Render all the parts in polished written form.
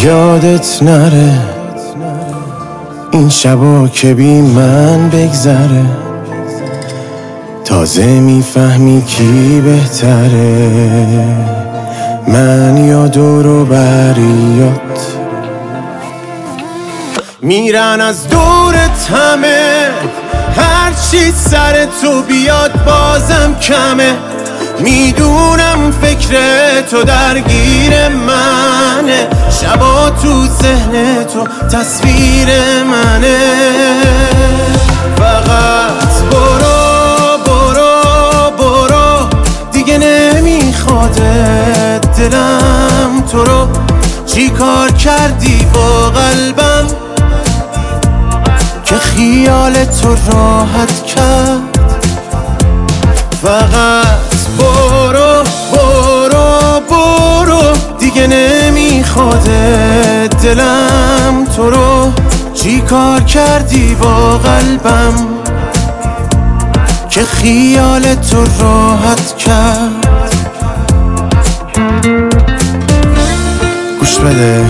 یادت نره این شبا که بی من بگذره، تازه میفهمی کی بهتره، من یا دور و بریات. میرن از دورت همه، هرچی سر تو بیاد بازم کمه. میدونم فکر تو درگیر منه، شبا تو ذهن تو تصویر منه. فقط برو برو برو، دیگه نمیخوادت دلم تو رو. چی کار کردی با قلبم که خیال تو راحت کرد؟ فقط برو برو برو، دیگه نمیخوادت دلم تو رو. چی کار کردی با قلبم که خیال تو راحت کرد؟ گوش بده،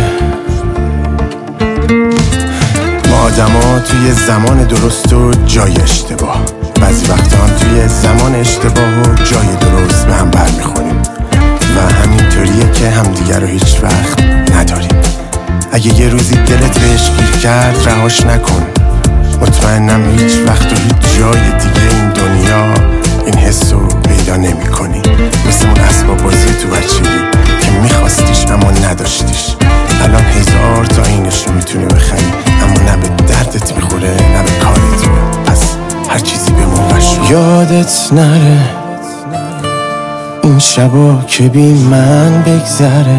ما آدما توی زمان درست و جای اشتباه، بعضی وقتا هم توی زمان اشتباه و جای درست به هم برمیخوریم و همینطوریه که همدیگه رو هیچ وقت نداریم. اگه یه روزی دلت بهش گیر کرد رهاش نکن، مطمئنم هیچ وقت و هیچ جای دیگه این دنیا این حس رو پیدا نمی کنی. مثل اون اسباب بازی تو بچگی که میخواستیش اما نداشتیش. الان 1000 تا اینش رو میتونی بخری، اما نه به دردت میخوره نه به کارت. پس هر چیزی به موقعش. یادت نره این شبا که بی من بگذره،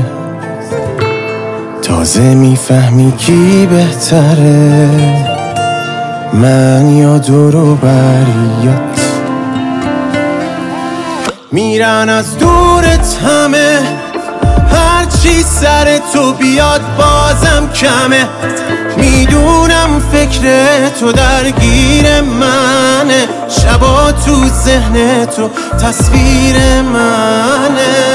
تازه میفهمی کی بهتره، من یا دور و بریات. میرن از دورت همه، هرچی سر تو بیاد بازم کمه. میدونم فکر تو درگیر منه، شبا تو ذهن تو تصویر منه.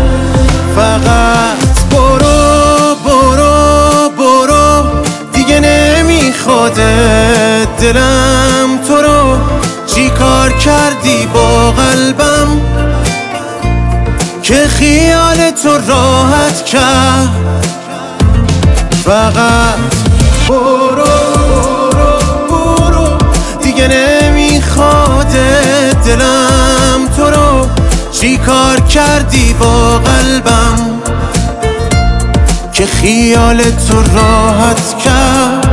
فقط برو برو برو، دیگه نمیخوادت دلم تو رو. چی کار کردی با قلبم که خیال تو راحت کرد؟ فقط برو برو برو، دیگه نمیخوادت دلم تو رو. چی کار کردی با قلبم که خیال تو راحت کرد؟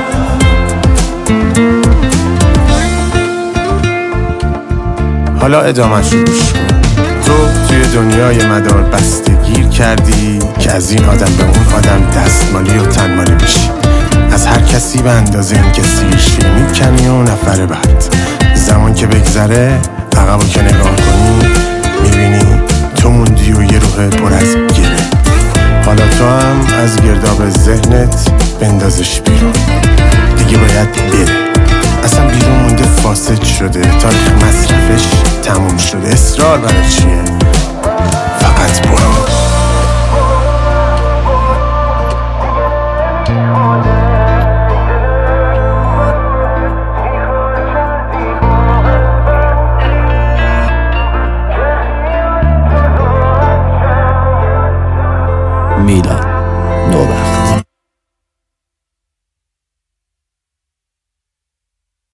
حالا ادامه‌ش رو گوش کن. تو توی دنیای مدار بسته گیر کردی که از این آدم به اون آدم دستمالی و تنمالی بشی. از هر کسی به اندازه این کسی شیر میکنی و نفر بعد. زمان که بگذره عقبو که نگاه کنی میبینی تو موندی و یه روح پر از گره. حالا تو هم از گرداب ذهنت بندازش بیرون، دیگه باید بره. اصلا بیرون مونده، فاسد شده، تاریخ مصرفش تموم شده. اصرار برای چیه؟ فقط برو. میلاد نوبخت.